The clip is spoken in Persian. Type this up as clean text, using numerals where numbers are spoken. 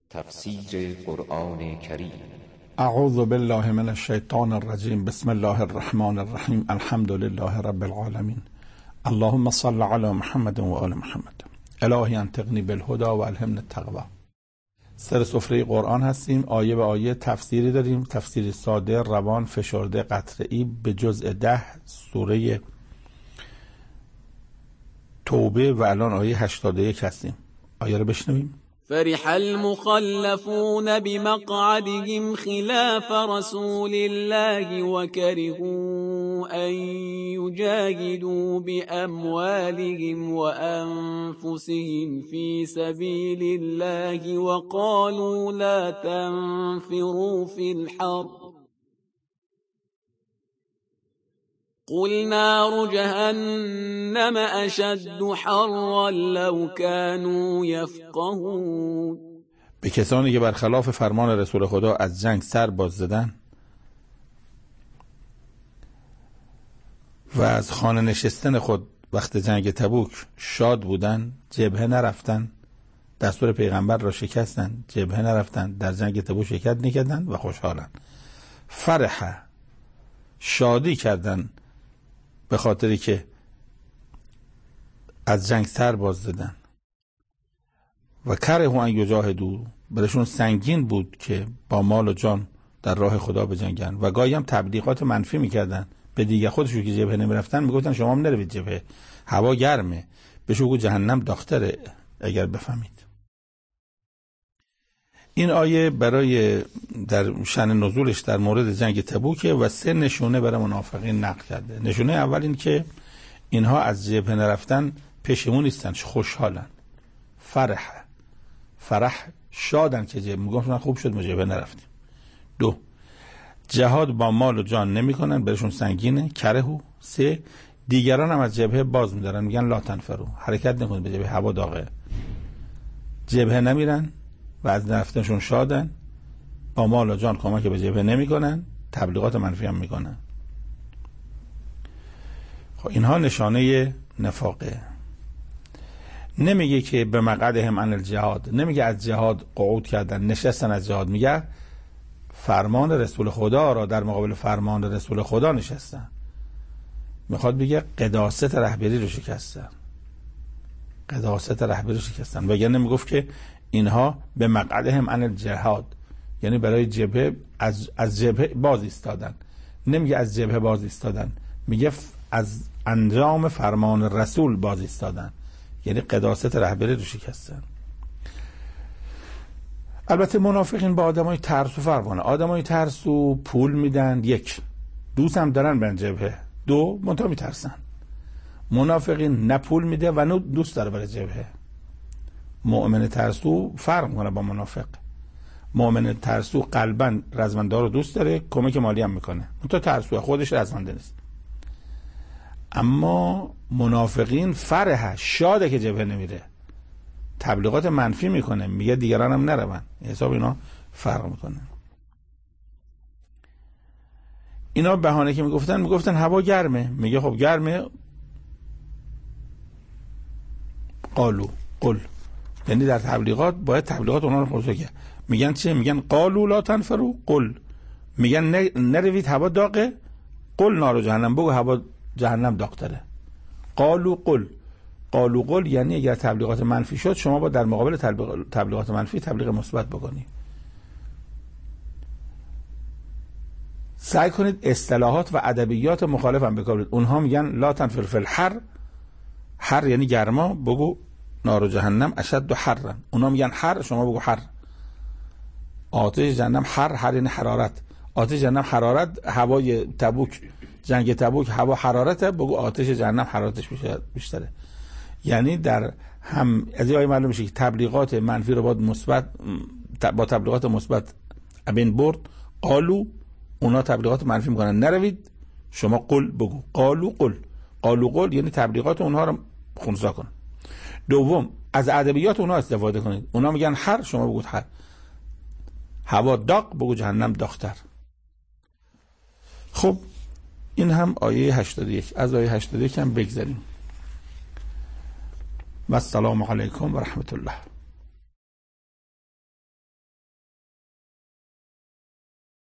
تفسیر قرآن کریم. اعوذ بالله من الشیطان الرجیم. بسم الله الرحمن الرحیم. الحمد لله رب العالمین. اللهم صل علی محمد و آل محمد. الهی انطقنی بالهدى و الهمنی التقوی. سر سفره قرآن هستیم. آیه به آیه تفسیری داریم. تفسیر ساده، روان، فشرده، قطعی به جزء 10 سوره توبه و الان آیه 81 هستیم. آیه رو بشنویم. فرح المخلفون بمقعدهم خلاف رسول الله وكرهوا أن يجاهدوا بأموالهم وأنفسهم في سبيل الله وقالوا لا تنفروا في الحر قل نار جهنم أشد حرا لو كانوا يفقهون. به کسانی که برخلاف فرمان رسول خدا از جنگ سر باز زدن و از خانه نشستن خود وقت جنگ تبوک شاد بودن، جبهه نرفتن، دستور پیغمبر را شکستن، جبهه نرفتن، در جنگ تبوک شرکت نکردن و خوشحالن. فرح، شادی کردن به خاطری که از جنگ سر باز دادن. و کرهوا ان یجاهدوا، برشون سنگین بود که با مال و جان در راه خدا بجنگن. و گاهی هم تبلیغات منفی میکردن به دیگه خودشون که جبهه نمیرفتن، میگفتن شما هم نروید جبهه، هوا گرمه، بهشون بگو جهنم داختره اگر بفهمید. این آیه برای در شأن نزولش در مورد جنگ تبوکه و 3 نشونه برای منافقین نقل کرده. نشونه اول این که اینها از جبهه نرفتن پشیمون نیستن، خوشحالن. فرح شادن که جبهه، میگم خوب شد ما جبهه نرفتیم. 2 جهاد با مال و جان نمیکنن، برشون سنگینه، کرهو. 3 دیگران هم از جبهه باز میدارن، میگن لا تنفروا، حرکت نکنید به جبهه، هوا داغه. جبهه نمیرن و از رفتنشون شادن، با مال و جان کمک به جبهه نمی کنن، تبلیغات منفی هم می کنن. خب اینها نشانه نفاقه. نمیگه که به مقعدهم عن الجهاد، نمیگه از جهاد قعود کردن، نشستن از جهاد، میگه فرمان رسول خدا را در مقابل فرمان رسول خدا نشستن. میخواد بگه قداست رهبری رو شکستن، قداست رهبری رو شکستن. وگرنه نمیگفت که اینها به مقعدهم عن الجهاد، یعنی برای جبهه از جبهه باز ایستادن. نمیگه از جبهه باز ایستادن، میگه از انجام فرمان رسول باز ایستادن، یعنی قداست رهبری رو شکستن. البته منافقین با آدمای ترسو فرق کنه. آدمای ترسو پول میدن، 1 دوست هم دارن برن جبهه، 2 منتها میترسن. منافقین نه پول میده و نه دوست داره برای جبهه. مؤمن ترسو فرق کنه با منافق. مؤمن ترسو قلباً رزمنده رو دوست داره، کمک مالی هم میکنه، منتها ترسو خودش رزمنده نیست. اما منافقین فرح، شاده که جبهه نمیره، تبلیغات منفی میکنه، میگه دیگران هم نرون. حساب اینا فرق میکنه. اینا بهانه که میگفتن هوا گرمه، میگه خب گرمه، قل، یعنی در تبلیغات باید تبلیغات اونا رو خلاصه کرد. میگن چه؟ میگن قالوا لا تنفروا، قل، میگن نروید هوا داغه، قل نار جهنم، بگو هوا جهنم داغ‌تره. قالوا قل یعنی اگر تبلیغات منفی شد، شما با در مقابل تبلیغات منفی تبلیغ مثبت بکنید. سعی کنید اصطلاحات و ادبیات مخالف هم بکارید. اونها میگن لا تنفروا فی الحر، حر یعنی گرما، بگو نار جهنم اشد حرا. اونا میگن حر، شما بگو حر. آتش جهنم حر یعنی حرارت. آتش جهنم حرارت، هوای تبوک، جنگ تبوک هوا حرارته، بگو آتش جهنم حرارتش بیشتره. یعنی در هم از این معلوم میشه که تبلیغات منفی رو با تبلیغات مثبت بین برد. قالو، اونا تبلیغات منفی میکنن، نروید، شما قل بگو. قالو قل یعنی تبلیغات اونها رو خنثی کن. 2 از ادبیات اونها استفاده کنید. اونا میگن حر، شما بگو حر. هوا داغ، بگو جهنم داغ‌تر. خب این هم آیه 81. از آیه 81 هم بگذاریم. و السلام علیکم و رحمت الله.